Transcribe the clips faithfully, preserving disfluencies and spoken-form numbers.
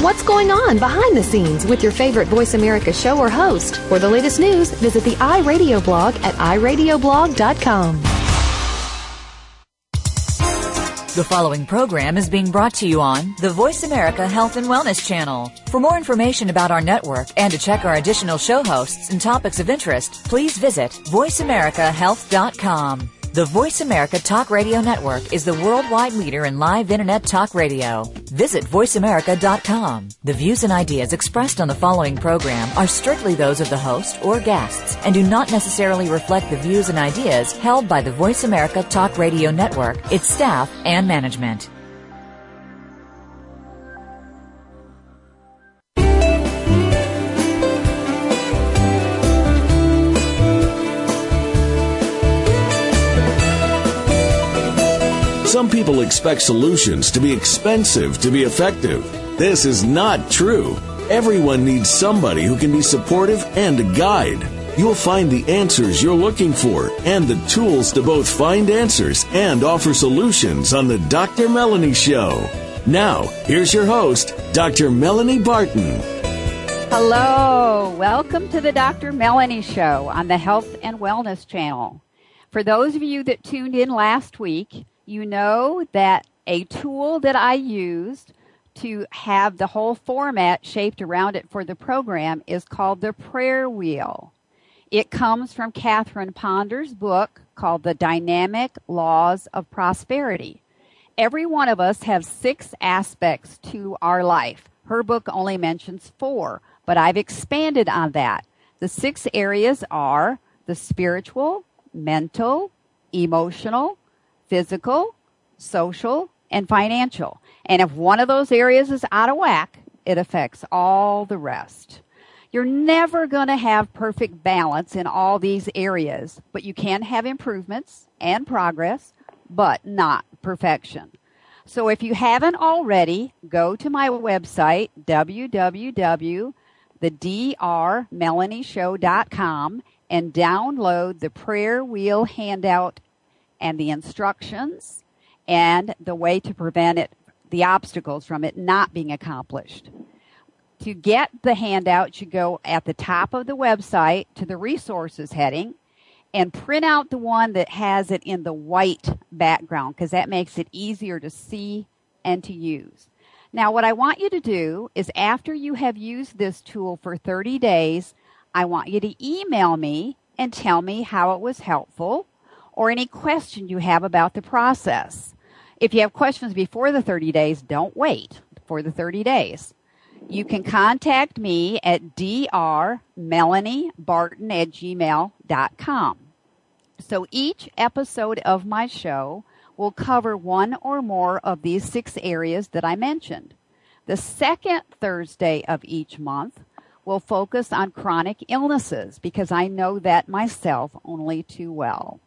what's going on behind the scenes with your favorite Voice America show or host. For the latest news, visit the iRadio blog at i radio blog dot com. The following program is being brought to you on the Voice America Health and Wellness Channel. For more information about our network and to check our additional show hosts and topics of interest, please visit voice america health dot com. The Voice America Talk Radio Network is the worldwide leader in live Internet talk radio. Visit voice america dot com. The views and ideas expressed on the following program are strictly those of the host or guests and do not necessarily reflect the views and ideas held by the Voice America Talk Radio Network, its staff, and management. Some people expect solutions to be expensive to be effective. This is not true. Everyone needs somebody who can be supportive and a guide. You'll find the answers you're looking for and the tools to both find answers and offer solutions on the Doctor Melanie Show. Now, here's your host, Doctor Melanie Barton. Hello. Welcome to the Doctor Melanie Show on the Health and Wellness Channel. For those of you that tuned in last week, you know that a tool that I used to have the whole format shaped around it for the program is called the Prayer Wheel. It comes from Catherine Ponder's book called The Dynamic Laws of Prosperity. Every one of us has six aspects to our life. Her book only mentions four, but I've expanded on that. The six areas are the spiritual, mental, emotional, physical, social, and financial. And if one of those areas is out of whack, it affects all the rest. You're never going to have perfect balance in all these areas, but you can have improvements and progress, but not perfection. So if you haven't already, go to my website, w w w dot the d r melanie show dot com, and download the Prayer Wheel handout and the instructions and the way to prevent it, the obstacles from it not being accomplished. To get the handout, you go at the top of the website to the resources heading and print out the one that has it in the white background, because that makes it easier to see and to use. Now, what I want you to do is after you have used this tool for thirty days, I want you to email me and tell me how it was helpful, or any question you have about the process. If you have questions before the thirty days, don't wait for the thirty days. You can contact me at d r melanie barton at gmail dot com. So each episode of my show will cover one or more of these six areas that I mentioned. The second Thursday of each month will focus on chronic illnesses, because I know that myself only too well.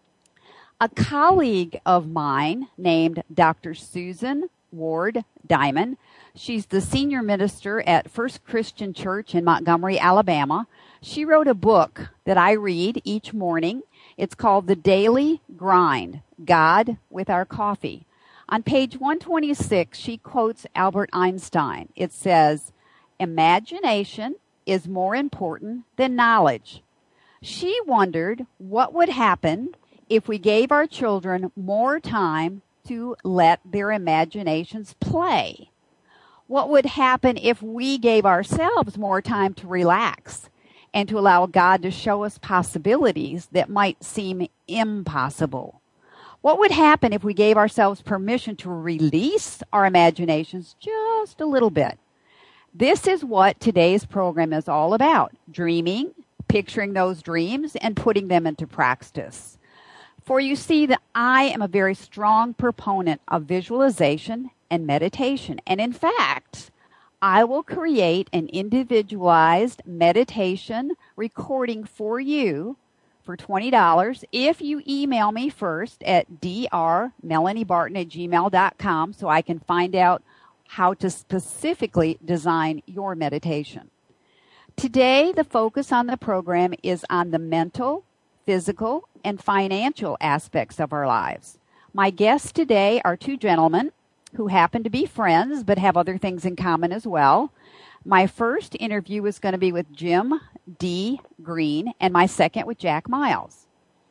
A colleague of mine named Doctor Susan Ward Diamond, she's the senior minister at First Christian Church in Montgomery, Alabama. She wrote a book that I read each morning. It's called The Daily Grind, God with Our Coffee. On page one twenty-six, she quotes Albert Einstein. It says, "Imagination is more important than knowledge." She wondered what would happen if we gave our children more time to let their imaginations play. What would happen if we gave ourselves more time to relax and to allow God to show us possibilities that might seem impossible? What would happen if we gave ourselves permission to release our imaginations just a little bit? This is what today's program is all about: dreaming, picturing those dreams, and putting them into practice. For you see that I am a very strong proponent of visualization and meditation. And in fact, I will create an individualized meditation recording for you for twenty dollars if you email me first at d r melanie barton at gmail dot com so I can find out how to specifically design your meditation. Today, the focus on the program is on the mental, physical, and financial aspects of our lives. My guests today are two gentlemen. who happen to be friends but have other things in common as well. My first interview is going to be with Jim D. Green, and my second with Jack Miles.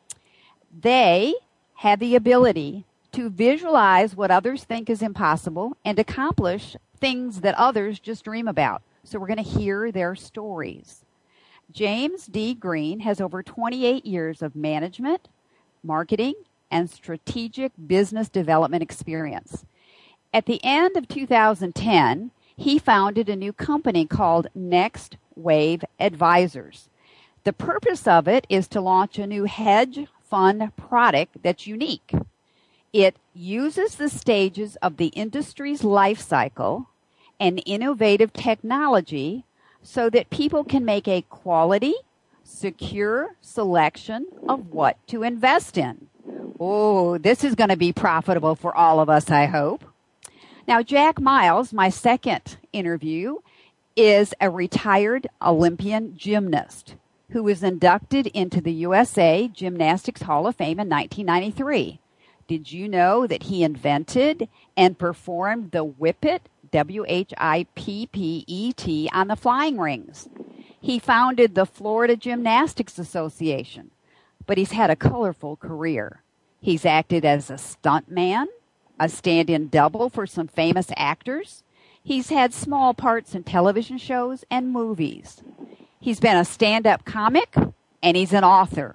They have the ability to visualize what others think is impossible and accomplish things that others just dream about. So we're going to hear their stories. James D. Green has over twenty-eight years of management, marketing, and strategic business development experience. At the end of two thousand ten, he founded a new company called Next Wave Advisors. The purpose of it is to launch a new hedge fund product that's unique. It uses the stages of the industry's life cycle and innovative technology so that people can make a quality, secure selection of what to invest in. Oh, this is going to be profitable for all of us, I hope. Now, Jack Miles, my second interview, is a retired Olympian gymnast who was inducted into the U S A Gymnastics Hall of Fame in nineteen ninety-three. Did you know that he invented and performed the Whippet, W H I P P E T, on the flying rings? He founded the Florida Gymnastics Association, but he's had a colorful career. He's acted as a stuntman, a stand-in double for some famous actors. He's had small parts in television shows and movies. He's been a stand-up comic, and he's an author.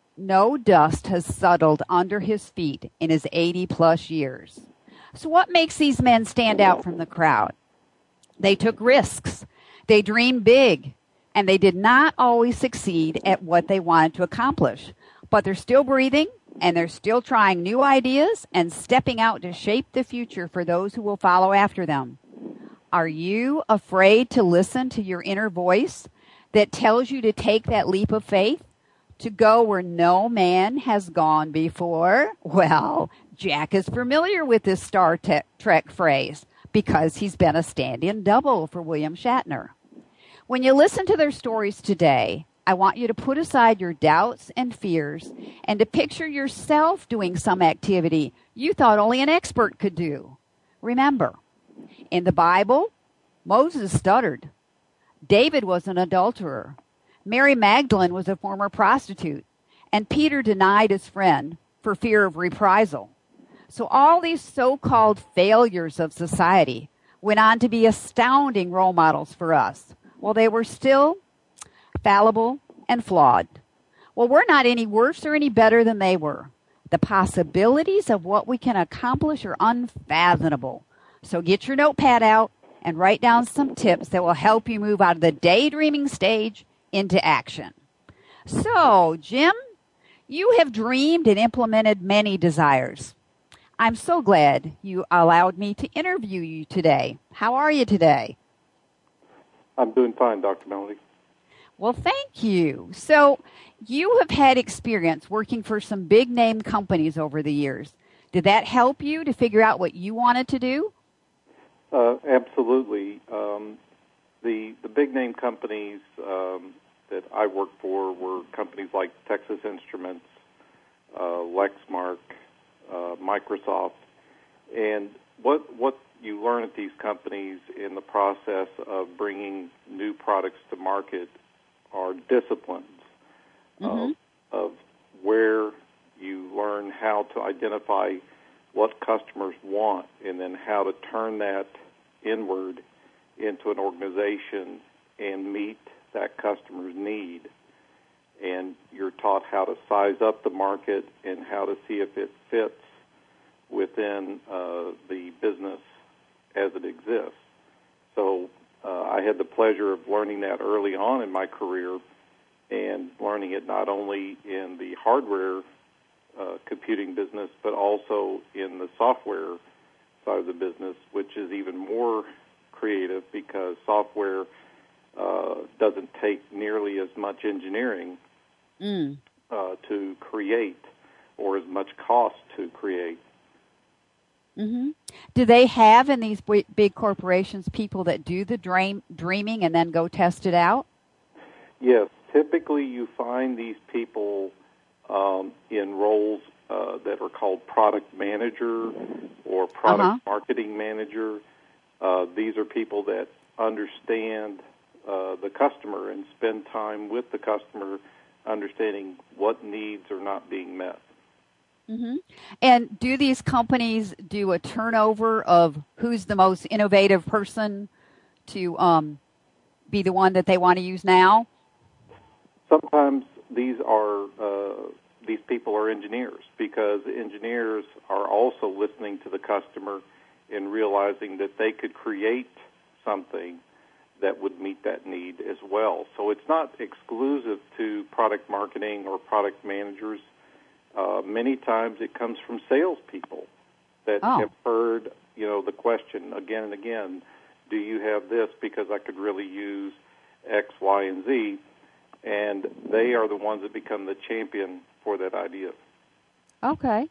No dust has settled under his feet in his eighty-plus years. So what makes these men stand out from the crowd? They took risks. They dreamed big, and they did not always succeed at what they wanted to accomplish. But they're still breathing, and they're still trying new ideas and stepping out to shape the future for those who will follow after them. Are you afraid to listen to your inner voice that tells you to take that leap of faith, to go where no man has gone before? Well, Jack is familiar with this Star Trek phrase because he's been a stand-in double for William Shatner. When you listen to their stories today, I want you to put aside your doubts and fears and to picture yourself doing some activity you thought only an expert could do. Remember, in the Bible, Moses stuttered. David was an adulterer. Mary Magdalene was a former prostitute. And Peter denied his friend for fear of reprisal. So all these so-called failures of society went on to be astounding role models for us. Well, they were still fallible and flawed. Well, we're not any worse or any better than they were. The possibilities of what we can accomplish are unfathomable. So get your notepad out and write down some tips that will help you move out of the daydreaming stage into action. So, Jim, you have dreamed and implemented many desires. I'm so glad you allowed me to interview you today. How are you today? I'm doing fine, Doctor Melody. Well, thank you. So you have had experience working for some big-name companies over the years. Did that help you to figure out what you wanted to do? Uh, absolutely. Um, the the big-name companies um, that I worked for were companies like Texas Instruments, uh, Lexmark, uh, Microsoft. And what what you learn at these companies in the process of bringing new products to market are disciplines mm-hmm. of, of where you learn how to identify what customers want and then how to turn that inward into an organization and meet that customer's need. And you're taught how to size up the market and how to see if it fits within uh, the business as it exists. So uh, I had the pleasure of learning that early on in my career and learning it not only in the hardware uh, computing business, but also in the software side of the business, which is even more creative because software uh, doesn't take nearly as much engineering mm. uh, to create or as much cost to create. Mm-hmm. Do they have in these big corporations people that do the dream, dreaming and then go test it out? Yes. Typically you find these people um, in roles uh, that are called product manager or product uh-huh. marketing manager. Uh, these are people that understand uh, the customer and spend time with the customer, understanding what needs are not being met. Mm-hmm. And do these companies do a turnover of who's the most innovative person to um, be the one that they want to use now? Sometimes these are uh, these people are engineers, because engineers are also listening to the customer and realizing that they could create something that would meet that need as well. So it's not exclusive to product marketing or product managers. Uh, many times it comes from salespeople that oh. have heard, you know, the question again and again, do you have this, because I could really use X, Y, and Z, and they are the ones that become the champion for that idea. Okay.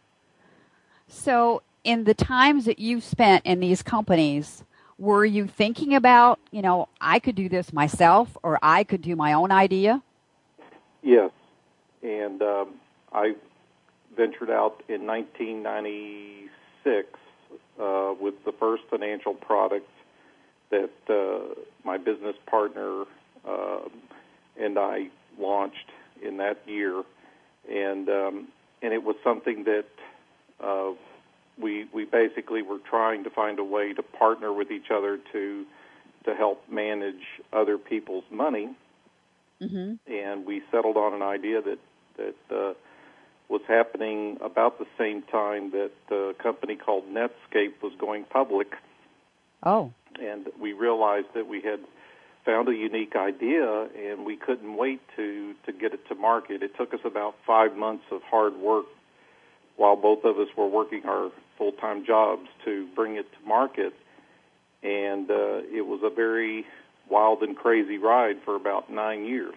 So in the times that you've spent in these companies, were you thinking about, you know, I could do this myself, or I could do my own idea? Yes. And um, I ventured out in nineteen ninety-six uh, with the first financial product that uh, my business partner uh, and I launched in that year, and um, and it was something that uh, we we basically were trying to find a way to partner with each other to to help manage other people's money, mm-hmm. and we settled on an idea that that uh, was happening about the same time that a company called Netscape was going public. Oh. And we realized that we had found a unique idea, and we couldn't wait to, to get it to market. It took us about five months of hard work while both of us were working our full-time jobs to bring it to market. And uh, it was a very wild and crazy ride for about nine years.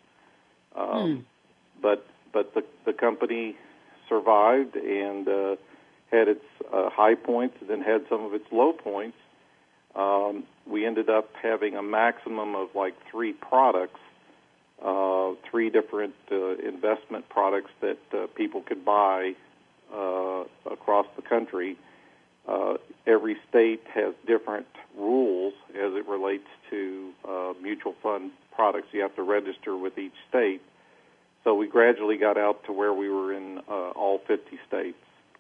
Um, hmm. But but the, the company survived and uh, had its uh, high points and then had some of its low points. Um, we ended up having a maximum of like three products, uh, three different uh, investment products that uh, people could buy uh, across the country. Uh, every state has different rules as it relates to uh, mutual fund products. You have to register with each state. So we gradually got out to where we were in uh, all fifty states.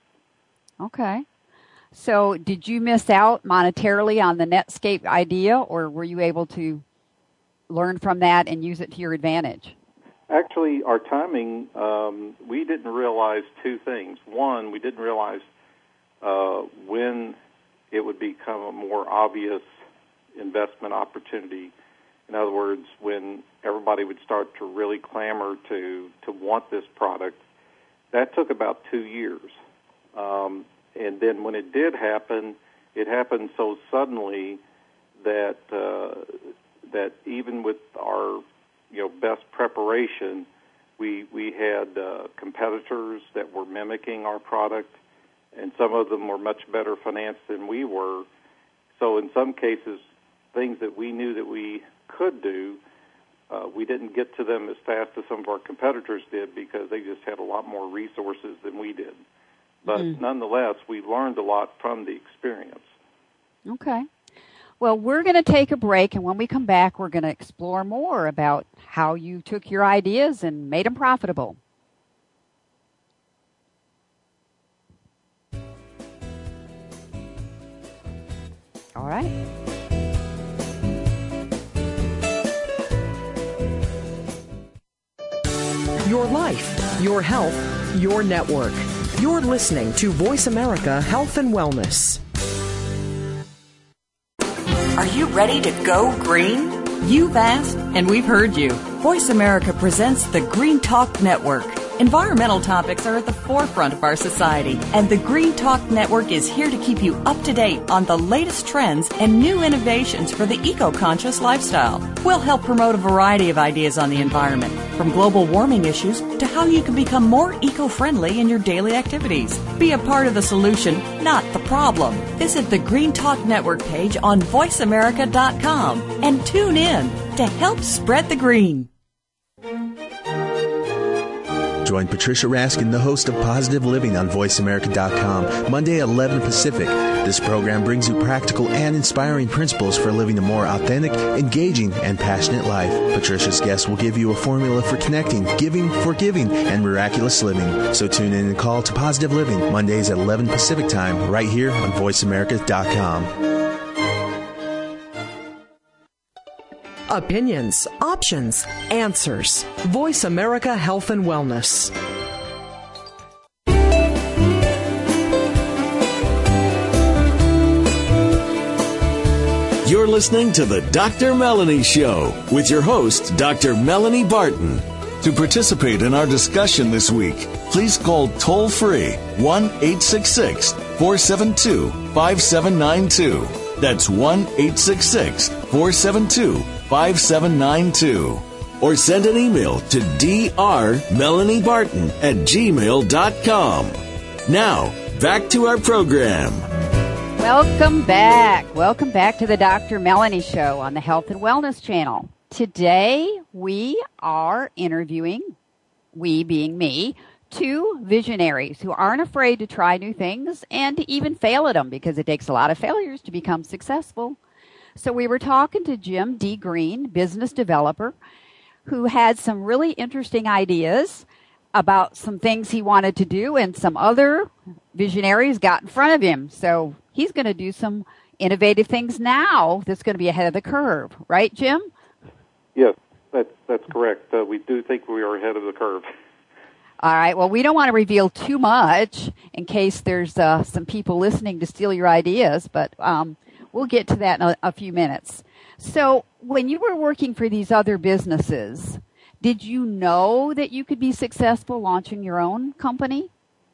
Okay. So did you miss out monetarily on the Netscape idea, or were you able to learn from that and use it to your advantage? Actually, our timing, um, we didn't realize two things. One, we didn't realize uh, when it would become a more obvious investment opportunity. In other words, when everybody would start to really clamor to, to want this product. That took about two years. Um, and then when it did happen, it happened so suddenly that uh, that even with our you know best preparation, we we had uh, competitors that were mimicking our product, and some of them were much better financed than we were. So in some cases, things that we knew that we could do, uh, we didn't get to them as fast as some of our competitors did because they just had a lot more resources than we did. But mm. nonetheless, we learned a lot from the experience. Okay. Well, we're going to take a break, and when we come back, we're going to explore more about how you took your ideas and made them profitable. All right. Your life, your health, your network. You're listening to Voice America Health and Wellness. Are you ready to go green? You've asked, and we've heard you. Voice America presents the Green Talk Network. Environmental topics are at the forefront of our society, and the Green Talk Network is here to keep you up to date on the latest trends and new innovations for the eco-conscious lifestyle. We'll help promote a variety of ideas on the environment, from global warming issues to how you can become more eco-friendly in your daily activities. Be a part of the solution, not the problem. Visit the Green Talk Network page on voice america dot com and tune in to help spread the green. Join Patricia Raskin, the host of Positive Living on voice america dot com, Monday at eleven Pacific. This program brings you practical and inspiring principles for living a more authentic, engaging, and passionate life. Patricia's guests will give you a formula for connecting, giving, forgiving, and miraculous living. So tune in and call to Positive Living, Mondays at eleven Pacific Time, right here on voice america dot com. Opinions, options, answers. Voice America Health and Wellness. You're listening to the Doctor Melanie Show with your host, Doctor Melanie Barton. To participate in our discussion this week, please call toll-free one eight six six, four seven two, five seven nine two. That's one eight six six, four seven two, five seven nine two. Or send an email to drmelaniebarton at gmail dot com. Now, back to our program. Welcome back. Welcome back to the Doctor Melanie Show on the Health and Wellness Channel. Today, we are interviewing, we being me, two visionaries who aren't afraid to try new things and to even fail at them, because it takes a lot of failures to become successful. So we were talking to Jim D. Green, business developer, who had some really interesting ideas about some things he wanted to do, and some other visionaries got in front of him. So he's going to do some innovative things now that's going to be ahead of the curve. Right, Jim? Yes, that, that's correct. Uh, we do think we are ahead of the curve. All right. Well, we don't want to reveal too much in case there's uh, some people listening to steal your ideas, but um, we'll get to that in a, a few minutes. So when you were working for these other businesses, did you know that you could be successful launching your own company?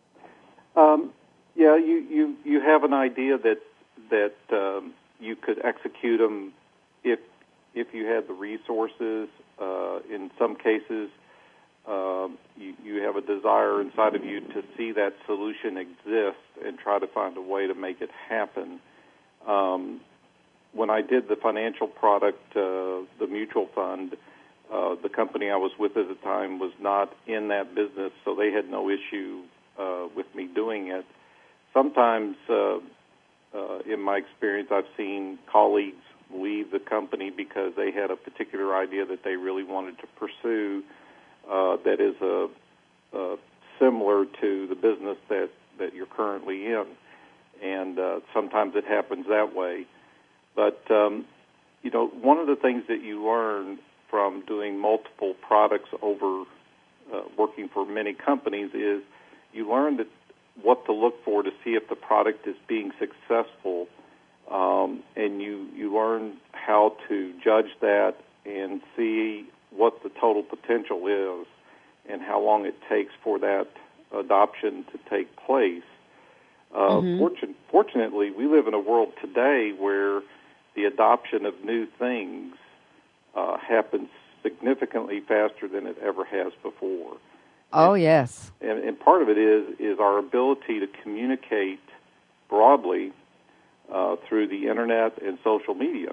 Um, yeah, you, you, you have an idea that that um, you could execute them if if you had the resources. Uh, in some cases, uh, you, you have a desire inside of you to see that solution exist and try to find a way to make it happen. Um, when I did the financial product, uh, the mutual fund, uh, the company I was with at the time was not in that business, so they had no issue uh, with me doing it. Sometimes, uh, uh, in my experience, I've seen colleagues leave the company because they had a particular idea that they really wanted to pursue uh, that is a, a similar to the business that, that you're currently in. And uh, sometimes it happens that way. But, um, you know, one of the things that you learn from doing multiple products over uh, working for many companies is you learn that what to look for to see if the product is being successful. Um, and you, you learn how to judge that and see what the total potential is and how long it takes for that adoption to take place. Uh, mm-hmm. fortun- fortunately, we live in a world today where the adoption of new things uh, happens significantly faster than it ever has before. Oh, and, yes. And, and part of it is is our ability to communicate broadly Uh, through the internet and social media.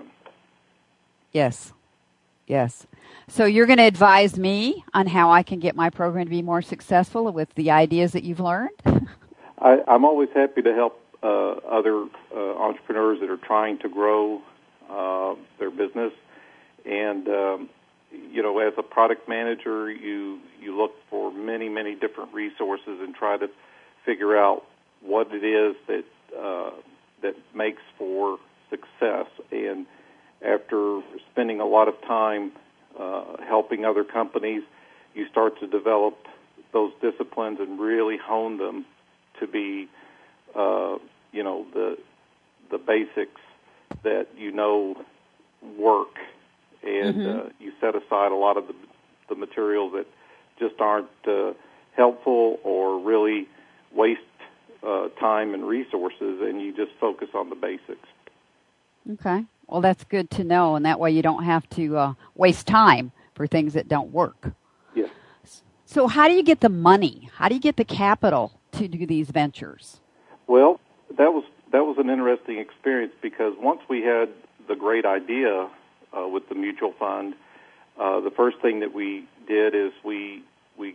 Yes, yes. So you're going to advise me on how I can get my program to be more successful with the ideas that you've learned? I, I'm always happy to help uh, other uh, entrepreneurs that are trying to grow uh, their business. And, um, you know, as a product manager, you, you look for many, many different resources and try to figure out what it is that uh, that makes for success. And after spending a lot of time uh, helping other companies, you start to develop those disciplines and really hone them to be, uh, you know, the the basics that you know work. And mm-hmm. uh, you set aside a lot of the, the materials that just aren't uh, helpful or really waste Uh, time and resources, and you just focus on the basics. Okay. Well, that's good to know, and that way you don't have to uh, waste time for things that don't work. Yes. So how do you get the money? How do you get the capital to do these ventures? Well, that was that was an interesting experience, because once we had the great idea uh, with the mutual fund, uh, the first thing that we did is we we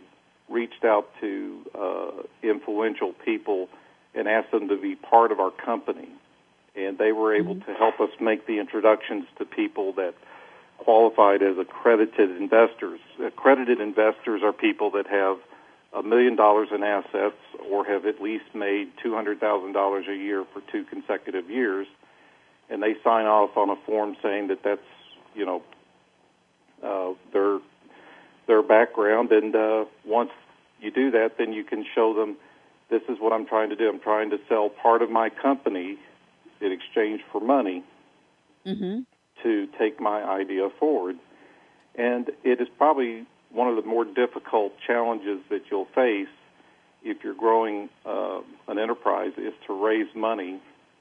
reached out to uh, influential people and asked them to be part of our company. And they were able mm-hmm. to help us make the introductions to people that qualified as accredited investors. Accredited investors are people that have a million dollars in assets or have at least made two hundred thousand dollars a year for two consecutive years, and they sign off on a form saying that that's, you know, uh, their their background. And uh, once you do that, then you can show them, this is what I'm trying to do. I'm trying to sell part of my company in exchange for money. Mm-hmm. to take my idea forward. And it is probably one of the more difficult challenges that you'll face if you're growing uh, an enterprise is to raise money.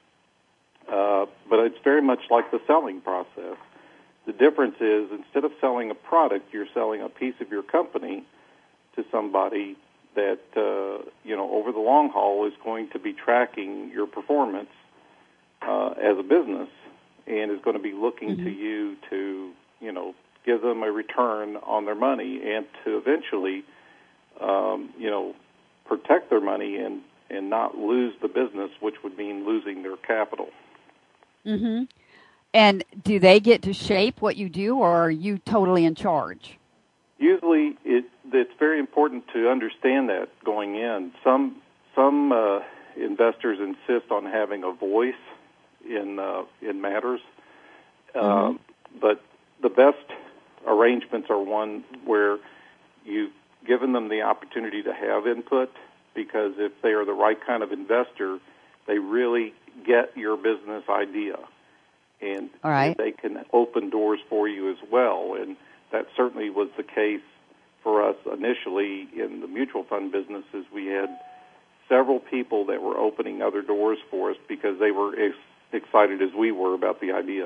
Uh, but it's very much like the selling process. The difference is instead of selling a product, you're selling a piece of your company to somebody that, uh, you know, over the long haul is going to be tracking your performance uh, as a business, and is going to be looking mm-hmm. to you to, you know, give them a return on their money and to eventually, um, you know, protect their money and, and not lose the business, which would mean losing their capital. Mm-hmm. And do they get to shape what you do, or are you totally in charge? Usually it, it's very important to understand that going in. Some, some uh, investors insist on having a voice in uh, in matters, mm-hmm. um, but the best arrangements are one where you've given them the opportunity to have input, because if they are the right kind of investor, they really get your business idea, and, right. and they can open doors for you as well. And that certainly was the case for us initially in the mutual fund businesses. We had several people that were opening other doors for us because they were ex- excited as we were about the idea.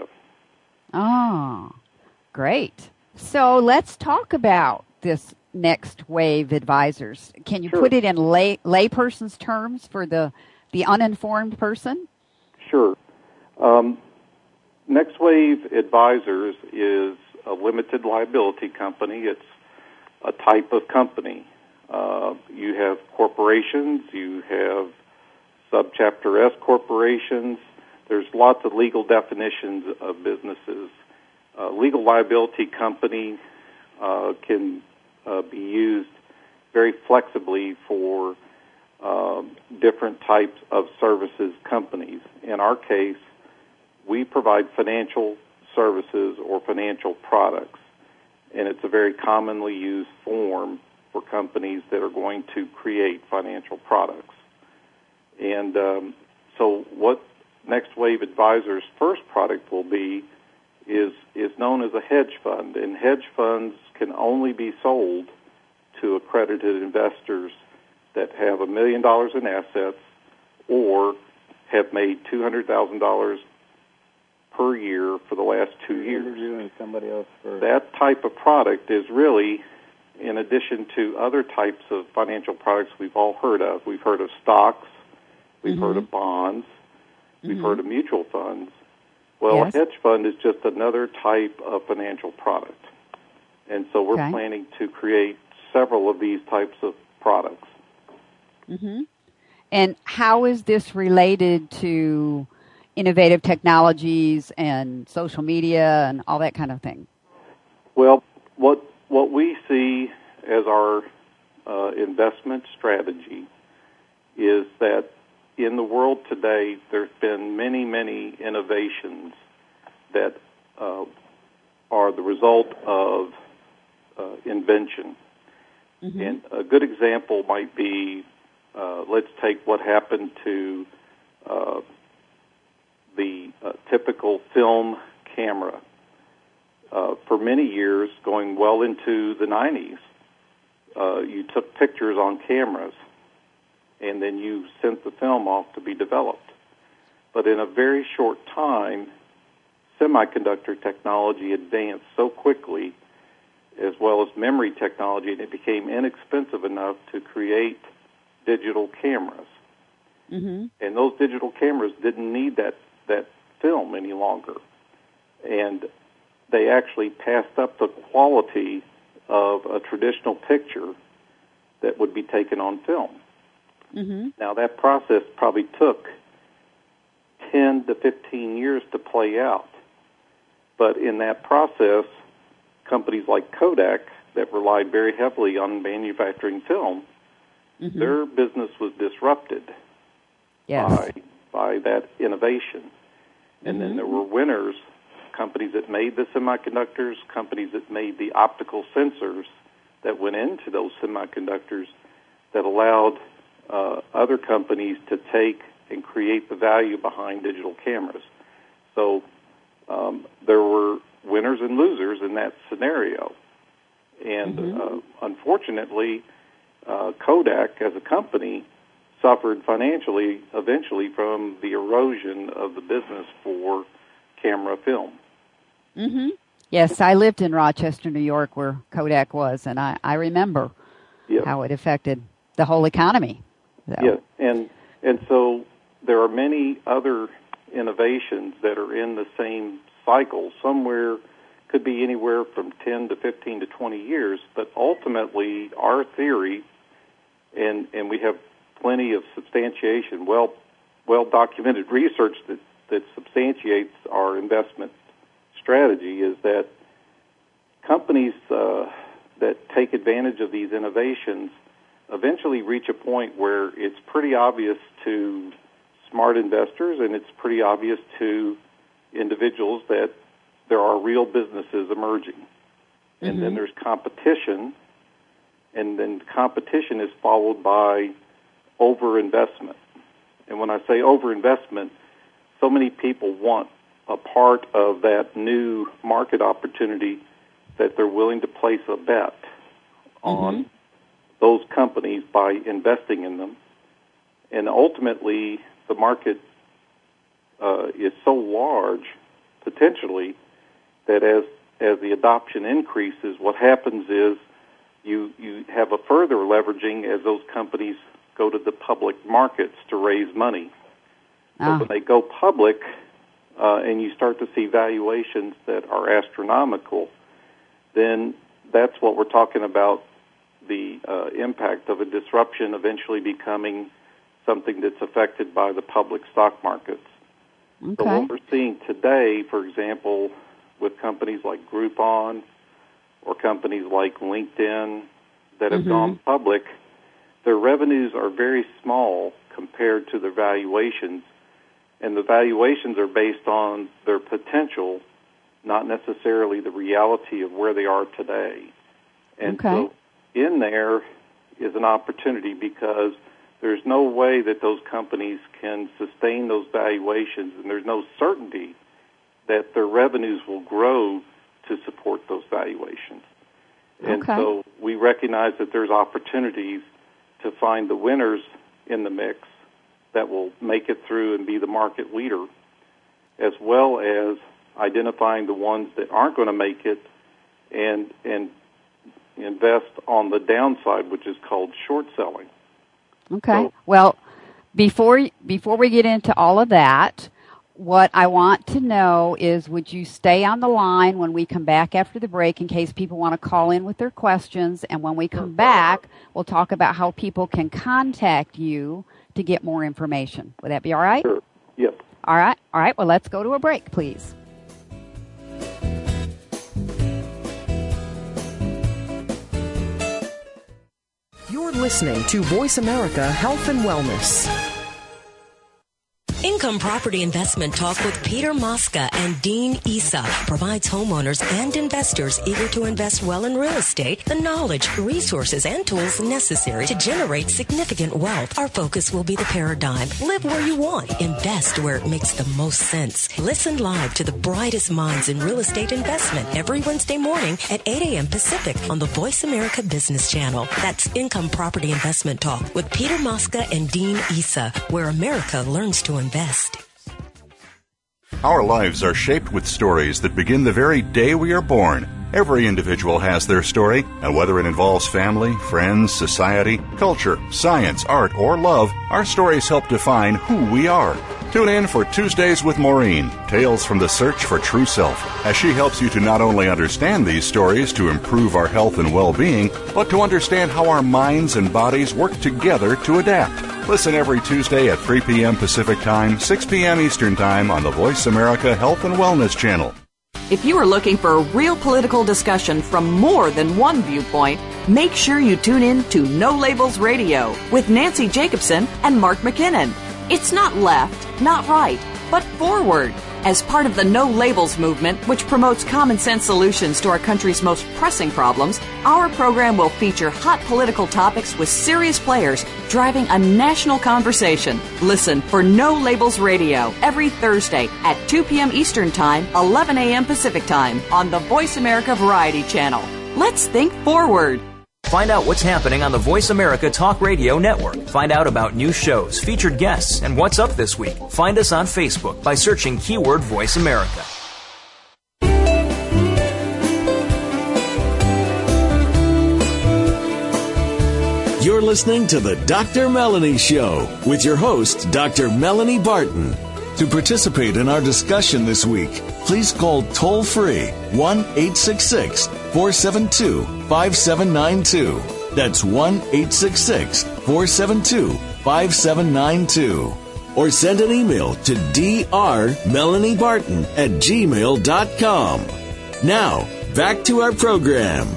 Oh, great. So let's talk about this Next Wave Advisors. Can you Sure. put it in lay layperson's terms for the, the uninformed person? Sure. Um, Next Wave Advisors is a limited liability company. It's a type of company. Uh, you have corporations, you have subchapter S corporations. There's lots of legal definitions of businesses. Uh, legal liability company uh, can uh, be used very flexibly for uh, different types of services companies. In our case, we provide financial services or financial products, and it's a very commonly used form for companies that are going to create financial products. And um, so what Next Wave Advisors' first product will be is is known as a hedge fund, and hedge funds can only be sold to accredited investors that have a million dollars in assets or have made two hundred thousand dollars per year for the last two years. Somebody else for... That type of product is really, in addition to other types of financial products we've all heard of. We've heard of stocks, we've mm-hmm. heard of bonds, we've mm-hmm. heard of mutual funds. Well, yes. a hedge fund is just another type of financial product. And so we're okay. planning to create several of these types of products. Mm-hmm. And how is this related to innovative technologies and social media and all that kind of thing? Well, what what we see as our uh, investment strategy is that in the world today, there's been many, many innovations that uh, are the result of uh, invention. Mm-hmm. And a good example might be, uh, let's take what happened to uh, the uh, typical film camera. Uh, for many years, going well into the nineties, uh, you took pictures on cameras, and then you sent the film off to be developed. But in a very short time, semiconductor technology advanced so quickly, as well as memory technology, and it became inexpensive enough to create digital cameras. Mm-hmm. And those digital cameras didn't need that, that film any longer. And they actually passed up the quality of a traditional picture that would be taken on film. Mm-hmm. Now, that process probably took ten to fifteen years to play out. But in that process, companies like Kodak that relied very heavily on manufacturing film, mm-hmm. their business was disrupted yes. by by that innovation. And mm-hmm. then there were winners, companies that made the semiconductors, companies that made the optical sensors that went into those semiconductors that allowed uh, other companies to take and create the value behind digital cameras. So um, there were winners and losers in that scenario. And mm-hmm. uh, unfortunately, uh, Kodak as a company suffered financially eventually from the erosion of the business for camera film. Mm-hmm. Yes, I lived in Rochester, New York, where Kodak was, and I, I remember yes. how it affected the whole economy. So. Yes, and and so there are many other innovations that are in the same cycle. Somewhere could be anywhere from ten to fifteen to twenty years, but ultimately our theory, and and we have plenty of substantiation, well well documented research that, that substantiates our investment strategy, is that companies uh, that take advantage of these innovations eventually reach a point where it's pretty obvious to smart investors and it's pretty obvious to individuals that there are real businesses emerging. Mm-hmm. And then there's competition, and then competition is followed by overinvestment. And when I say overinvestment, so many people want a part of that new market opportunity that they're willing to place a bet mm-hmm. on those companies by investing in them. And ultimately, the market uh, is so large, potentially, that as as the adoption increases, what happens is you you have a further leveraging as those companies go to the public markets to raise money. Oh. So when they go public, uh, and you start to see valuations that are astronomical, then that's what we're talking about, the uh, impact of a disruption eventually becoming something that's affected by the public stock markets. Okay. So what we're seeing today, for example, with companies like Groupon or companies like LinkedIn that have mm-hmm. gone public, their revenues are very small compared to their valuations, and the valuations are based on their potential, not necessarily the reality of where they are today. And okay. so in there is an opportunity because there's no way that those companies can sustain those valuations, and there's no certainty that their revenues will grow to support those valuations. And okay. so we recognize that there's opportunities to find the winners in the mix that will make it through and be the market leader, as well as identifying the ones that aren't going to make it and and invest on the downside, which is called short selling. Okay. So, well, before before we get into all of that, what I want to know is, would you stay on the line when we come back after the break in case people want to call in with their questions? And when we come back, we'll talk about how people can contact you to get more information. Would that be all right? Sure. Yep. All right. All right. Well, let's go to a break, please. You're listening to Voice America Health and Wellness. Income Property Investment Talk with Peter Mosca and Dean Issa provides homeowners and investors eager to invest well in real estate the knowledge, resources, and tools necessary to generate significant wealth. Our focus will be the paradigm. Live where you want. Invest where it makes the most sense. Listen live to the brightest minds in real estate investment every Wednesday morning at eight a.m. Pacific on the Voice America Business Channel. That's Income Property Investment Talk with Peter Mosca and Dean Issa, where America learns to invest. Our lives are shaped with stories that begin the very day we are born. Every individual has their story, and whether it involves family, friends, society, culture, science, art, or love, our stories help define who we are. Tune in for Tuesdays with Maureen, Tales from the Search for True Self, as she helps you to not only understand these stories to improve our health and well-being, but to understand how our minds and bodies work together to adapt. Listen every Tuesday at three p.m. Pacific Time, six p.m. Eastern Time on the Voice America Health and Wellness Channel. If you are looking for a real political discussion from more than one viewpoint, make sure you tune in to No Labels Radio with Nancy Jacobson and Mark McKinnon. It's not left, not right, but forward. As part of the No Labels movement, which promotes common sense solutions to our country's most pressing problems, our program will feature hot political topics with serious players driving a national conversation. Listen for No Labels Radio every Thursday at two p.m. Eastern Time, eleven a.m. Pacific Time on the Voice America Variety Channel. Let's think forward. Find out what's happening on the Voice America Talk Radio Network. Find out about new shows, featured guests, and what's up this week. Find us on Facebook by searching keyword Voice America. You're listening to the Doctor Melanie Show with your host, Doctor Melanie Barton. To participate in our discussion this week, please call toll-free one eight six six, four seven two, five seven nine two. That's one eight six six, four seven two, five seven nine two. Or send an email to drmelaniebarton at gmail dot com. Now, back to our program.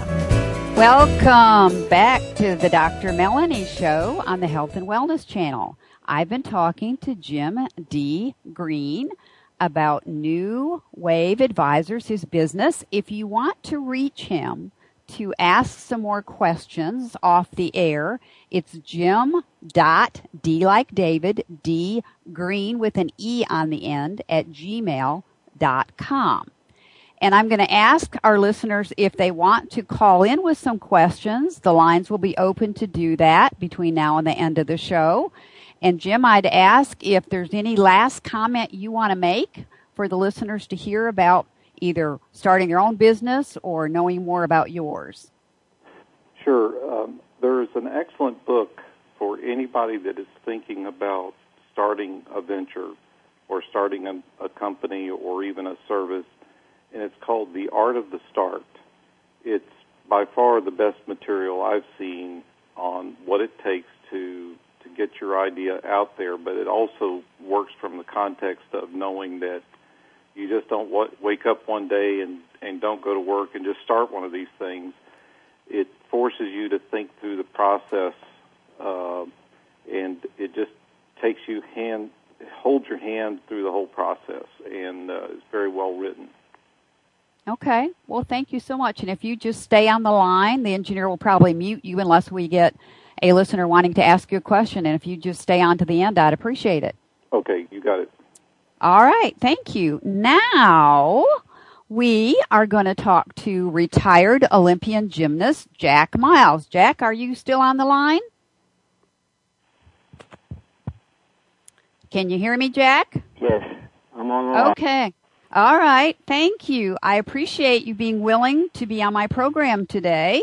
Welcome back to the Doctor Melanie Show on the Health and Wellness Channel. I've been talking to Jim D. Green about New Wave Advisors, his business. If you want to reach him to ask some more questions off the air, it's Jim dot D like David, D Green with an E on the end at gmail dot com. And I'm going to ask our listeners if they want to call in with some questions. The lines will be open to do that between now and the end of the show. And Jim, I'd ask if there's any last comment you want to make for the listeners to hear about either starting their own business or knowing more about yours. Sure. Um, there's an excellent book for anybody that is thinking about starting a venture or starting a, a company or even a service, and it's called The Art of the Start. It's by far the best material I've seen on what it takes to to get your idea out there, but it also works from the context of knowing that you just don't w- wake up one day and, and don't go to work and just start one of these things. It forces you to think through the process, uh, and it just takes you hand, holds your hand through the whole process, and uh, it's very well written. Okay. Well, thank you so much. And if you just stay on the line, the engineer will probably mute you unless we get a listener wanting to ask you a question. And if you just stay on to the end, I'd appreciate it. Okay, you got it. All right. Thank you. Now we are going to talk to retired Olympian gymnast Jack Miles. Jack, are you still on the line? Can you hear me, Jack? Yes, I'm on the line. Okay. All right. Thank you. I appreciate you being willing to be on my program today.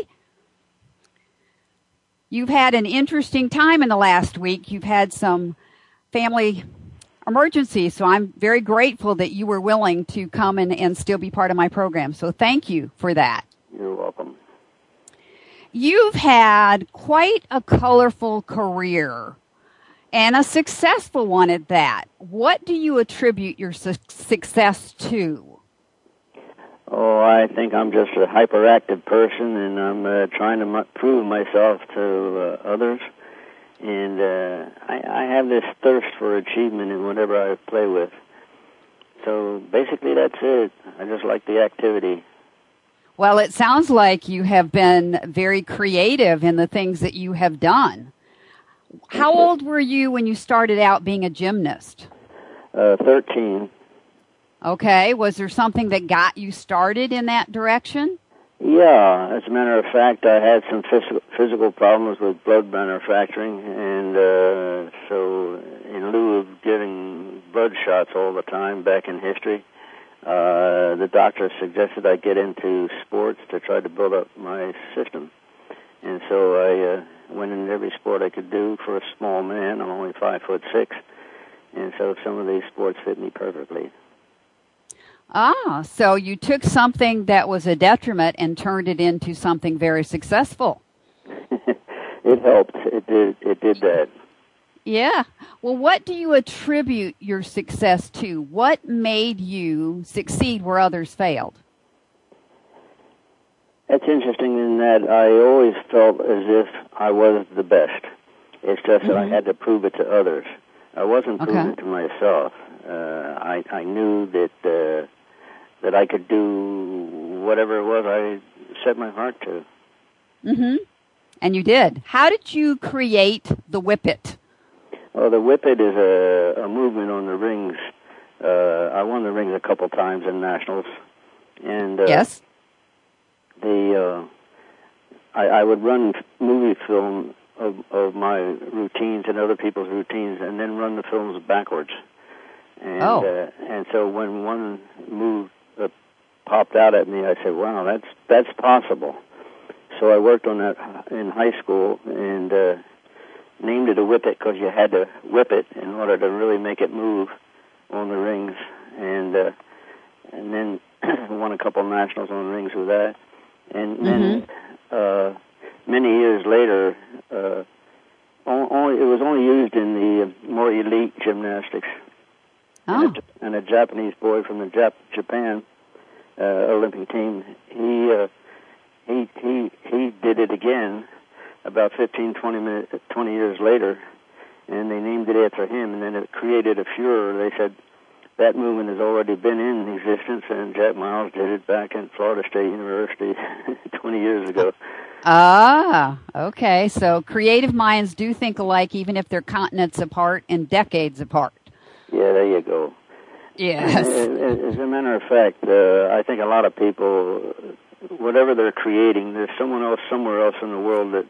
You've had an interesting time in the last week. You've had some family emergencies, so I'm very grateful that you were willing to come in and still be part of my program. So thank you for that. You're welcome. You've had quite a colorful career and a successful one at that. What do you attribute your su- success to? Oh, I think I'm just a hyperactive person, and I'm uh, trying to m- prove myself to uh, others. And uh, I, I have this thirst for achievement in whatever I play with. So basically that's it. I just like the activity. Well, it sounds like you have been very creative in the things that you have done. How old were you when you started out being a gymnast? Uh, thirteen. Okay. Was there something that got you started in that direction? Yeah. As a matter of fact, I had some physical, physical problems with blood manufacturing, and uh, so in lieu of getting blood shots all the time back in history, uh, the doctor suggested I get into sports to try to build up my system. And so I uh, went in every sport I could do for a small man. I'm only five foot six. and so some of these sports fit me perfectly. Ah, so you took something that was a detriment and turned it into something very successful. It helped. It did. It did that. Yeah. Well, what do you attribute your success to? What made you succeed where others failed? That's interesting in that I always felt as if I was the best. It's just mm-hmm. that I had to prove it to others. I wasn't proving okay. it to myself. Uh, I, I knew that uh, that I could do whatever it was I set my heart to. Mm-hmm. And you did. How did you create the Whippet? Well, the Whippet is a, a movement on the rings. Uh, I won the rings a couple times in nationals, and uh, yes, the uh, I, I would run movie film of, of my routines and other people's routines, and then run the films backwards. And, oh. uh, and so when one move uh, popped out at me, I said, "Wow, that's that's possible." So I worked on that in high school and uh, named it a Whippet because you had to whip it in order to really make it move on the rings. And uh, and then won a couple of nationals on the rings with that. And then mm-hmm. uh, many years later, uh, only it was only used in the more elite gymnastics. Oh. And, a, and a Japanese boy from the Jap- Japan uh, Olympic team, he. Uh, He he he did it again about fifteen, twenty minutes, twenty years later, and they named it after him. And then it created a furor. They said that movement has already been in existence, and Jack Miles did it back in Florida State University twenty years ago. Ah, okay. So creative minds do think alike, even if they're continents apart and decades apart. Yeah, there you go. Yes. As a matter of fact, uh, I think a lot of people, whatever they're creating, there's someone else somewhere else in the world that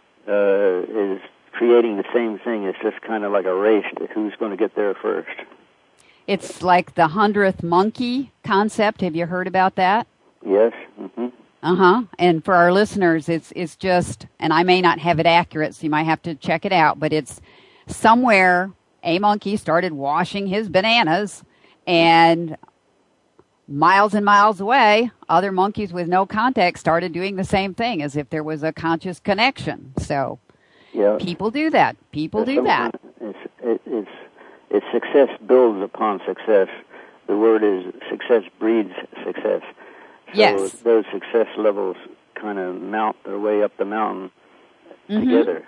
uh, is creating the same thing. It's just kind of like a race to who's going to get there first. It's like the hundredth monkey concept. Have you heard about that? Yes. Mm-hmm. Uh-huh. And for our listeners, it's it's just, and I may not have it accurate, so you might have to check it out, but it's somewhere a monkey started washing his bananas, and miles and miles away, other monkeys with no context started doing the same thing, as if there was a conscious connection. So yeah. people do that. People There's do that. It's, it, it's, it's success builds upon success. The word is success breeds success. So yes. those success levels kind of mount their way up the mountain mm-hmm. together.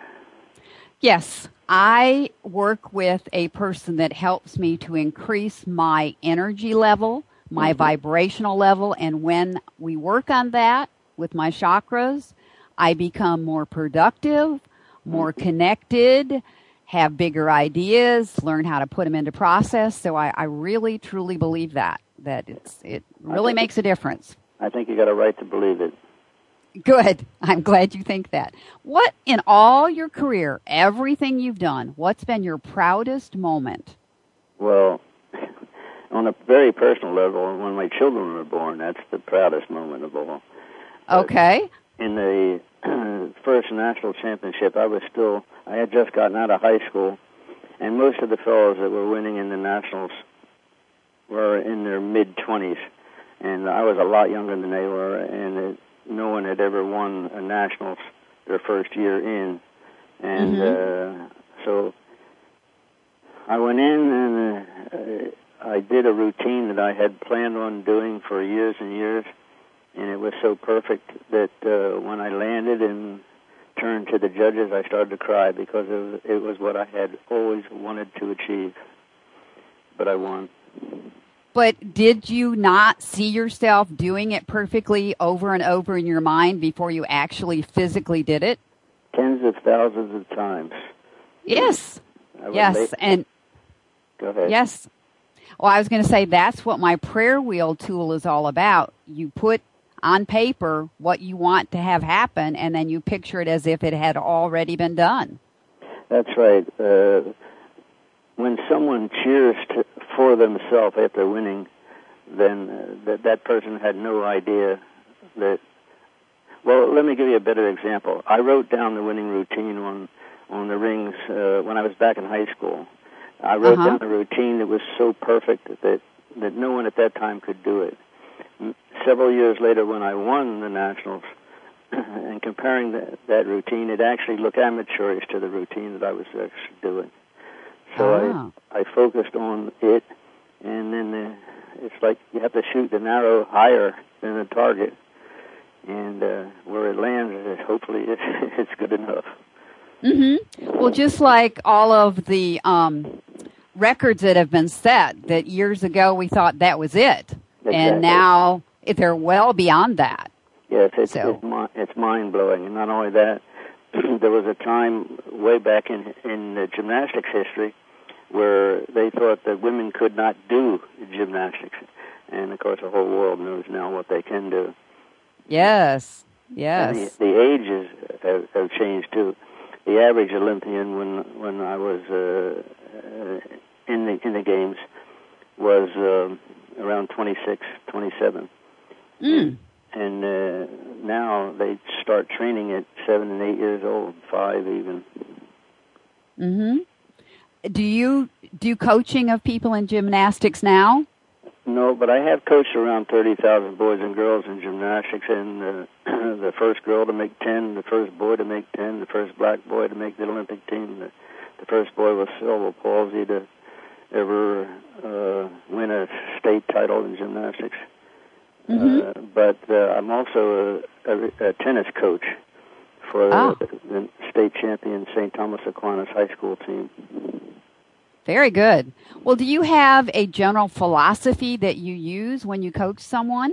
Yes. I work with a person that helps me to increase my energy level, my mm-hmm. vibrational level, and when we work on that with my chakras, I become more productive, more mm-hmm. connected, have bigger ideas, learn how to put them into process. So I, I really, truly believe that, that it's, it really makes a difference. I think you got a right to believe it. Good. I'm glad you think that. What, in all your career, everything you've done, what's been your proudest moment? Well, on a very personal level, when my children were born, that's the proudest moment of all. Okay. But in the uh, first national championship, I was still, I had just gotten out of high school, and most of the fellows that were winning in the nationals were in their mid-twenties, and I was a lot younger than they were, and it, no one had ever won a nationals their first year in. And mm-hmm. uh, so I went in and uh, I did a routine that I had planned on doing for years and years, and it was so perfect that uh, when I landed and turned to the judges, I started to cry because it was, it was what I had always wanted to achieve. But I won. But did you not see yourself doing it perfectly over and over in your mind before you actually physically did it? Tens of thousands of times. Yes. Yes. Late. And go ahead. Yes. Well, I was going to say that's what my prayer wheel tool is all about. You put on paper what you want to have happen, and then you picture it as if it had already been done. That's right. Uh, when someone cheers to, for themselves after winning, then uh, that that person had no idea that. Well, let me give you a better example. I wrote down the winning routine on on the rings uh, when I was back in high school. I wrote Uh-huh. down a routine that was so perfect that, that no one at that time could do it. M- Several years later, when I won the Nationals, and comparing that, that routine, it actually looked amateurish to the routine that I was actually doing. So Ah. I, I focused on it, and then the, it's like you have to shoot an arrow higher than the target, and uh, where it lands, hopefully it's, it's good enough. Mm-hmm. Well, just like all of the um, records that have been set, that years ago we thought that was it, Exactly. and now they're well beyond that. Yes, it's So- it's, mi- it's mind blowing, and not only that, there was a time way back in in the gymnastics history where they thought that women could not do gymnastics, and of course the whole world knows now what they can do. Yes, And yes. the, the ages have, have changed too. The average Olympian when when I was uh, uh, in the in the games was um, around twenty-six, twenty-seven. Mm. And uh, now they start training at seven and eight years old, five even. Mm-hmm. Do you do coaching of people in gymnastics now? No, but I have coached around thirty thousand boys and girls in gymnastics, and uh, the first girl to make ten, the first boy to make ten, the first black boy to make the Olympic team, the, the first boy with cerebral palsy to ever uh, win a state title in gymnastics. Mm-hmm. Uh, but uh, I'm also a, a, a tennis coach for Ah. the, the state champion Saint Thomas Aquinas high school team. Very good. Well, do you have a general philosophy that you use when you coach someone?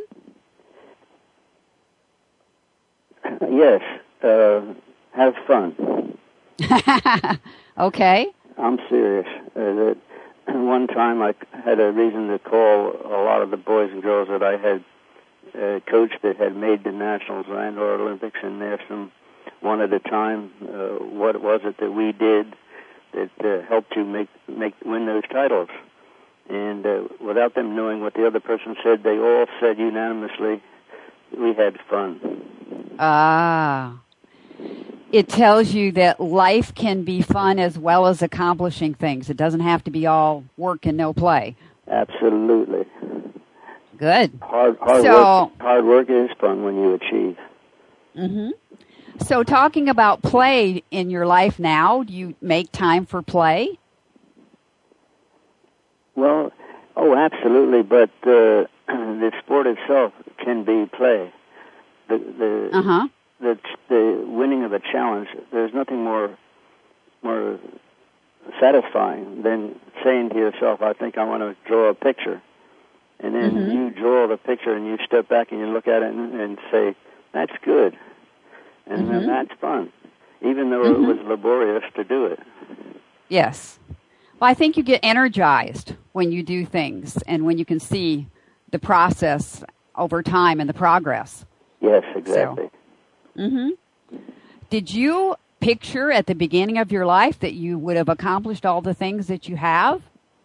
Yes, uh, have fun. Okay. I'm serious. Uh, that one time I had a reason to call a lot of the boys and girls that I had uh, coached that had made the Nationals and or Olympics and asked them one at a time uh, what was it that we did that uh, helped you make make win those titles. And uh, without them knowing what the other person said, they all said unanimously, we had fun. Ah. It tells you that life can be fun as well as accomplishing things. It doesn't have to be all work and no play. Absolutely. Good. Hard, hard, So- work, hard work is fun when you achieve. Mm-hmm. So talking about play in your life now, do you make time for play? Well, oh, absolutely, but uh, the sport itself can be play. The the, Uh-huh. the the winning of a challenge. There's nothing more more satisfying than saying to yourself, "I think I want to draw a picture," and then Mhm. you draw the picture and you step back and you look at it and, and say, "That's good," and then Mhm. that's fun, even though Mhm. it was laborious to do it. Yes. Well, I think you get energized when you do things and when you can see the process over time and the progress. Yes, exactly. Mm-hmm. Did you picture at the beginning of your life that you would have accomplished all the things that you have?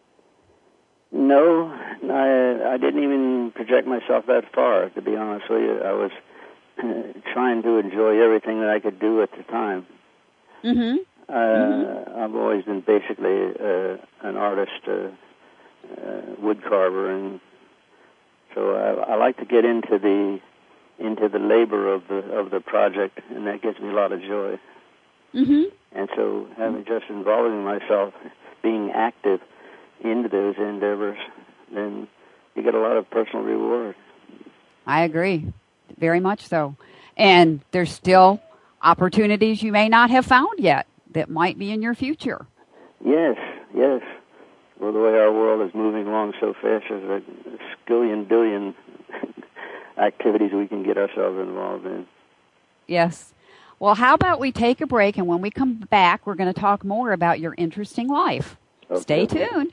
No, I, I didn't even project myself that far, to be honest with you. I was uh, trying to enjoy everything that I could do at the time. Mm-hmm. Uh, Mhm. I've always been basically uh, an artist, uh, uh, wood carver, and so I, I like to get into the into the labor of the of the project, and that gives me a lot of joy. Mm-hmm. And so, having just involving myself, being active into those endeavors, then you get a lot of personal reward. I agree. Very much so. And there's still opportunities you may not have found yet that might be in your future. Yes, yes. Well, the way our world is moving along so fast, there's a skillion, billion activities we can get ourselves involved in. Yes. Well, how about we take a break, and when we come back, we're going to talk more about your interesting life. Okay. Stay tuned.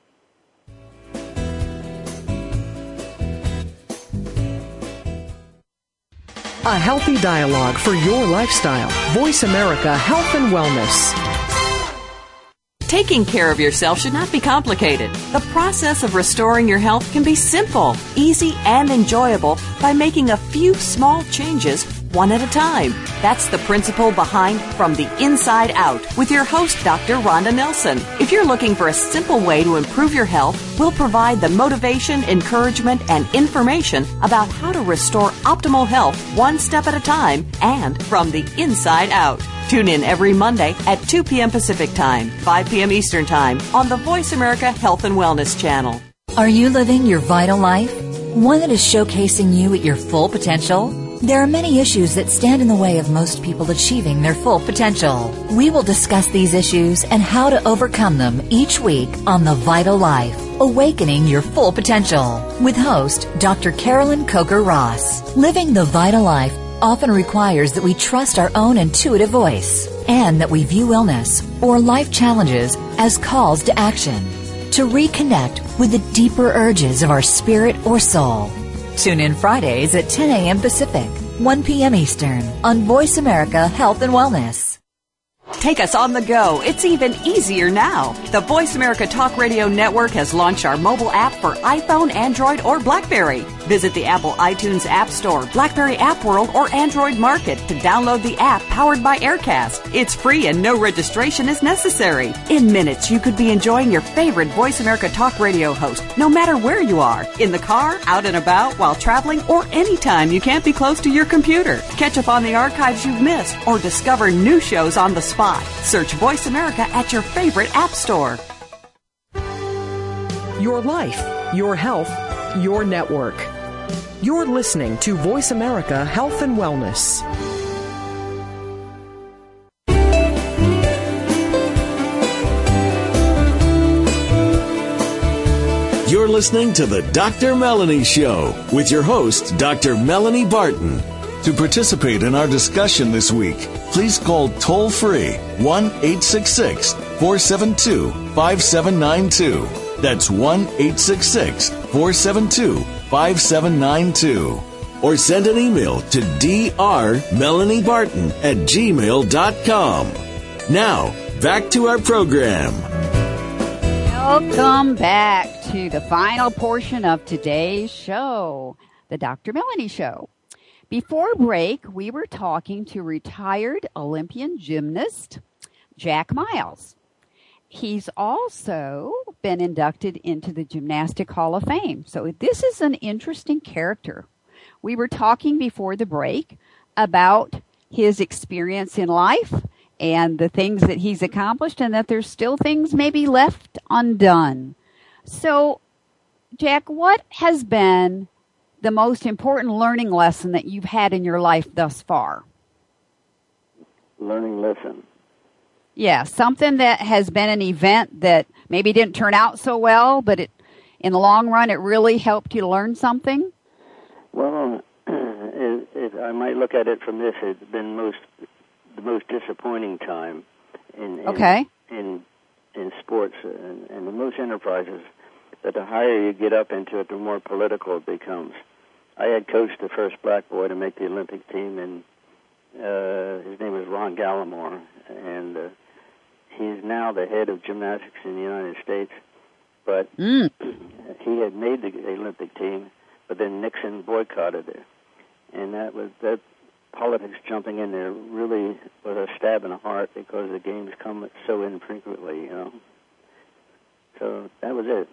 A healthy dialogue for your lifestyle. Voice America Health and Wellness. Taking care of yourself should not be complicated. The process of restoring your health can be simple, easy, and enjoyable by making a few small changes one at a time. That's the principle behind From the Inside Out with your host, Doctor Rhonda Nelson. If you're looking for a simple way to improve your health, we'll provide the motivation, encouragement, and information about how to restore optimal health one step at a time and from the inside out. Tune in every Monday at two p.m. Pacific Time, five p.m. Eastern Time on the Voice America Health and Wellness Channel. Are you living your vital life? One that is showcasing you at your full potential? There are many issues that stand in the way of most people achieving their full potential. We will discuss these issues and how to overcome them each week on The Vital Life, Awakening Your Full Potential, with host Doctor Carolyn Coker-Ross. Living the vital life often requires that we trust our own intuitive voice and that we view illness or life challenges as calls to action to reconnect with the deeper urges of our spirit or soul. Tune in Fridays at ten a.m. Pacific, one p.m. Eastern on Voice America Health and Wellness. Take us on the go. It's even easier now. The Voice America Talk Radio Network has launched our mobile app for iPhone, Android, or BlackBerry. Visit the Apple iTunes App Store, BlackBerry App World, or Android Market to download the app powered by Aircast. It's free and no registration is necessary. In minutes, you could be enjoying your favorite Voice America Talk Radio host, no matter where you are, in the car, out and about, while traveling, or anytime you can't be close to your computer. Catch up on the archives you've missed or discover new shows on the spot. Search Voice America at your favorite app store. Your life, your health, your network. You're listening to Voice America Health and Wellness. You're listening to the Doctor Melanie Show with your host, Doctor Melanie Barton. To participate in our discussion this week, please call toll-free one eight six six, four seven two, five seven nine two. That's one eight six six, four seven two, five seven nine two. Or send an email to drmelaniebarton at gmail dot com. Now, back to our program. Welcome back to the final portion of today's show, the Doctor Melanie Show. Before break, we were talking to retired Olympian gymnast Jack Miles. He's also been inducted into the Gymnastic Hall of Fame. So this is an interesting character. We were talking before the break about his experience in life and the things that he's accomplished and that there's still things maybe left undone. So, Jack, what has been the most important learning lesson that you've had in your life thus far? Learning lesson. Yeah, something that has been an event that maybe didn't turn out so well, but it, in the long run, it really helped you learn something? Well, it, it, I might look at it from this. It's been most the most disappointing time in in okay. in, in sports and, and in most enterprises. That the higher you get up into it, the more political it becomes. I had coached the first black boy to make the Olympic team, and uh, his name was Ron Gallimore, and uh, he's now the head of gymnastics in the United States. But mm. he had made the Olympic team, but then Nixon boycotted it, and that was that politics jumping in there really was a stab in the heart because the games come so infrequently, you know. So that was it.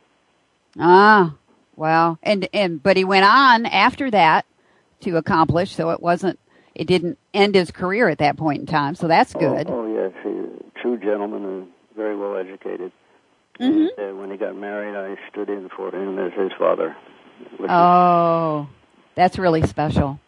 Ah, well, and and but he went on after that to accomplish. So it wasn't, it didn't end his career at that point in time. So that's good. Oh, oh yes, he's a true gentleman and very well educated. Mm-hmm. And, uh, when he got married, I stood in for him as his father. Oh, that's really special.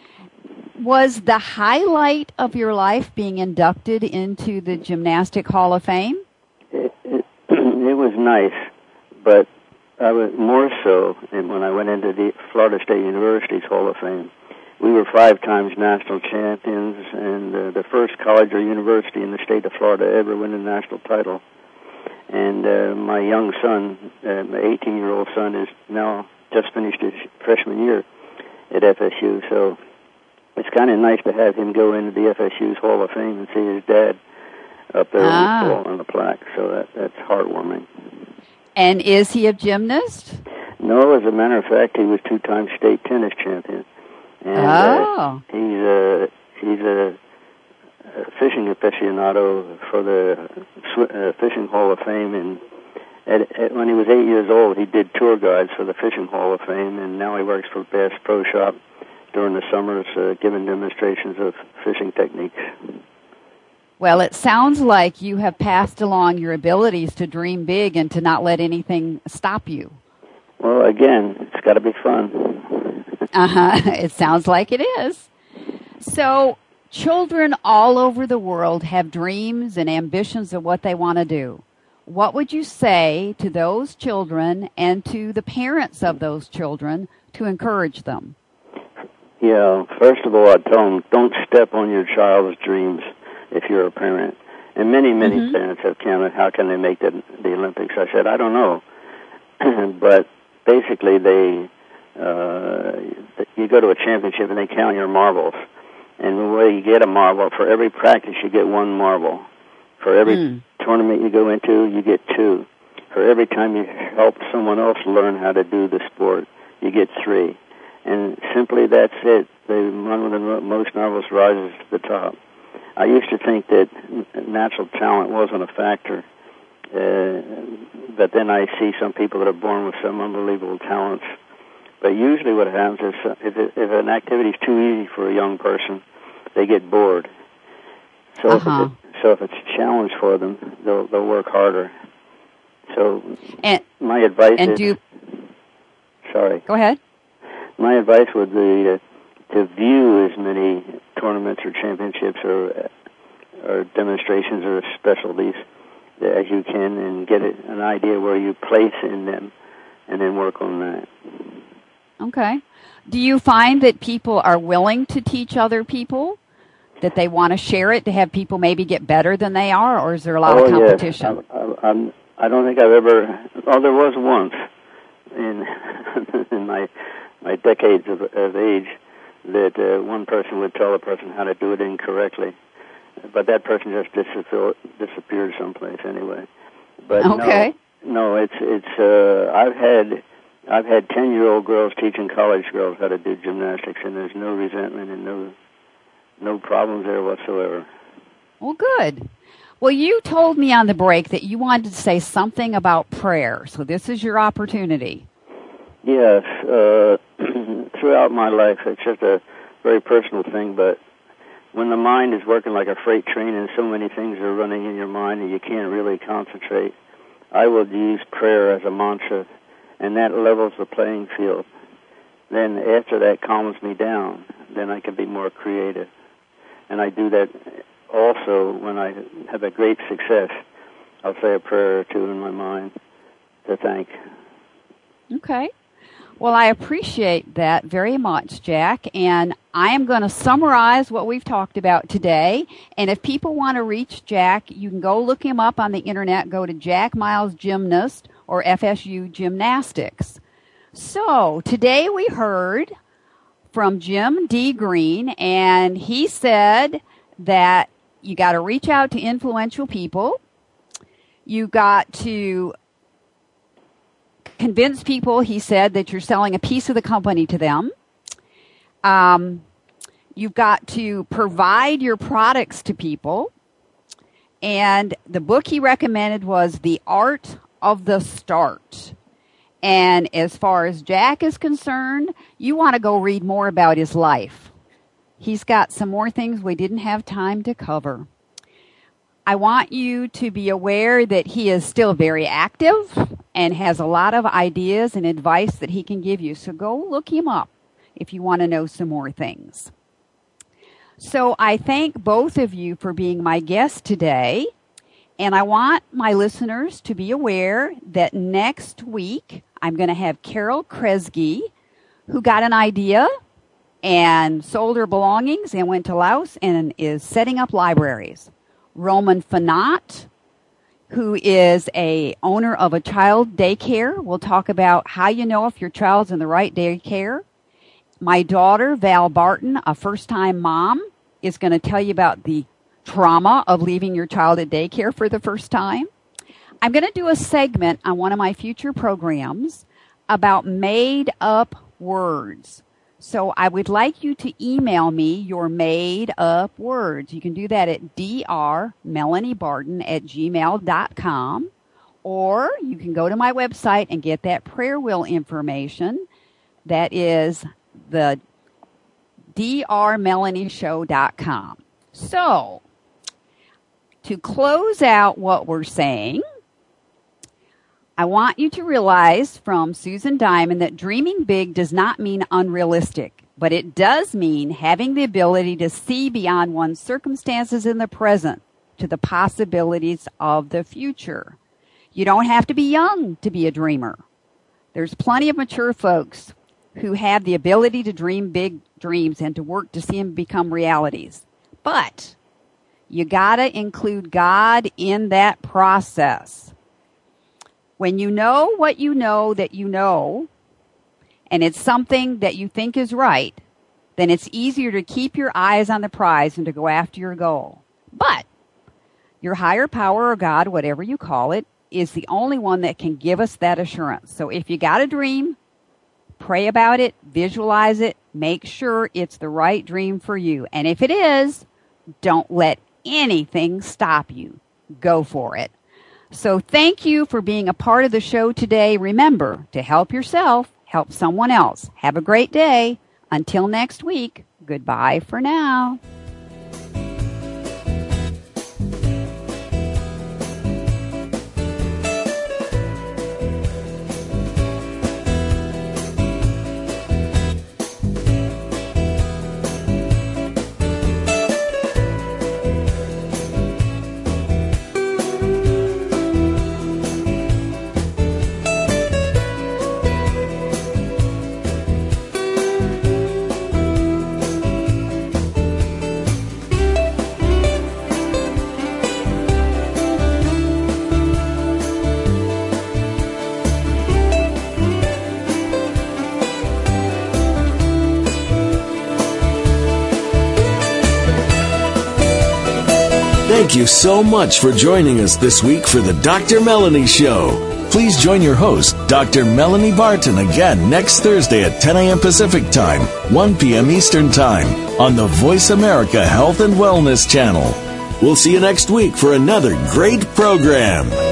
Was the highlight of your life being inducted into the Gymnastic Hall of Fame? It, it, it was nice, but I was more so and when I went into the Florida State University's Hall of Fame. We were five times national champions and uh, the first college or university in the state of Florida ever win a national title. And uh, my young son, uh, my eighteen-year-old son, is now just finished his freshman year at F S U. So it's kind of nice to have him go into the F S U's Hall of Fame and see his dad up there ah. on the plaque. So that, that's heartwarming. And is he a gymnast? No, as a matter of fact, he was two-time state tennis champion. And oh. uh, he's a he's a, a fishing aficionado for the uh, Fishing Hall of Fame. And at, at, when he was eight years old, he did tour guides for the Fishing Hall of Fame, and now he works for Bass Pro Shop during the summers, uh, giving demonstrations of fishing techniques. Well, it sounds like you have passed along your abilities to dream big and to not let anything stop you. Well, again, it's got to be fun. Uh-huh. It sounds like it is. So, children all over the world have dreams and ambitions of what they want to do. What would you say to those children and to the parents of those children to encourage them? Yeah, first of all, I'd tell them, don't step on your child's dreams if you're a parent. And many, many mm-hmm. parents have counted, how can they make the, the Olympics? I said, I don't know. But basically, they uh, you go to a championship and they count your marbles. And the way you get a marble, for every practice you get one marble. For every mm. tournament you go into, you get two. For every time you help someone else learn how to do the sport, you get three. And simply that's it. The one with the most marbles rises to the top. I used to think that natural talent wasn't a factor. Uh, but then I see some people that are born with some unbelievable talents. But usually what happens is uh, if, it, if an activity is too easy for a young person, they get bored. So, uh-huh. if, it, so if it's a challenge for them, they'll, they'll work harder. So and, my advice and is... Do you, sorry. Go ahead. My advice would be to, to view as many tournaments or championships or, or demonstrations or specialties as you can and get an idea where you place in them and then work on that. Okay. Do you find that people are willing to teach other people, that they want to share it, to have people maybe get better than they are, or is there a lot oh, of competition? Yes. I, I, I'm, I don't think I've ever, well, there was once in, in my my decades of, of age that uh, one person would tell a person how to do it incorrectly, but that person just disappeared, disappeared someplace anyway. But okay. no, no, it's it's. Uh, I've had I've had ten year old girls teaching college girls how to do gymnastics, and there's no resentment and no no problems there whatsoever. Well, good. Well, you told me on the break that you wanted to say something about prayer, so this is your opportunity. Yes, uh, throughout my life, it's just a very personal thing, but when the mind is working like a freight train and so many things are running in your mind and you can't really concentrate, I would use prayer as a mantra, and that levels the playing field. Then after that calms me down, then I can be more creative. And I do that also when I have a great success. I'll say a prayer or two in my mind to thank. Okay. Well, I appreciate that very much, Jack, and I am going to summarize what we've talked about today. And if people want to reach Jack, you can go look him up on the internet. Go to Jack Miles Gymnast or F S U Gymnastics. So today we heard from Jim D. Green, and he said that you got to reach out to influential people. You got to convince people, he said, that you're selling a piece of the company to them. Um, you've got to provide your products to people. And the book he recommended was The Art of the Start. And as far as Jack is concerned, you want to go read more about his life. He's got some more things we didn't have time to cover. I want you to be aware that he is still very active and has a lot of ideas and advice that he can give you. So go look him up if you want to know some more things. So I thank both of you for being my guest today. And I want my listeners to be aware that next week I'm going to have Carol Kresge, who got an idea and sold her belongings and went to Laos and is setting up libraries. Roman Fanat, who is a owner of a child daycare. We'll talk about how you know if your child's in the right daycare. My daughter, Val Barton, a first-time mom, is going to tell you about the trauma of leaving your child at daycare for the first time. I'm going to do a segment on one of my future programs about made-up words. So I would like you to email me your made-up words. You can do that at drmelaniebarton at gmail dot com, or you can go to my website and get that prayer wheel information. That is the d r melanie show dot com. So, to close out what we're saying, I want you to realize from Susan Diamond that dreaming big does not mean unrealistic, but it does mean having the ability to see beyond one's circumstances in the present to the possibilities of the future. You don't have to be young to be a dreamer. There's plenty of mature folks who have the ability to dream big dreams and to work to see them become realities. But you gotta include God in that process. When you know what you know that you know, and it's something that you think is right, then it's easier to keep your eyes on the prize and to go after your goal. But your higher power or God, whatever you call it, is the only one that can give us that assurance. So if you got a dream, pray about it, visualize it, make sure it's the right dream for you. And if it is, don't let anything stop you. Go for it. So thank you for being a part of the show today. Remember, to help yourself, help someone else. Have a great day. Until next week, goodbye for now. Thank you so much for joining us this week for the Doctor Melanie Show. Please join your host, Doctor Melanie Barton, again next Thursday at ten a.m. Pacific Time, one p.m. Eastern Time on the Voice America Health and Wellness Channel. We'll see you next week for another great program.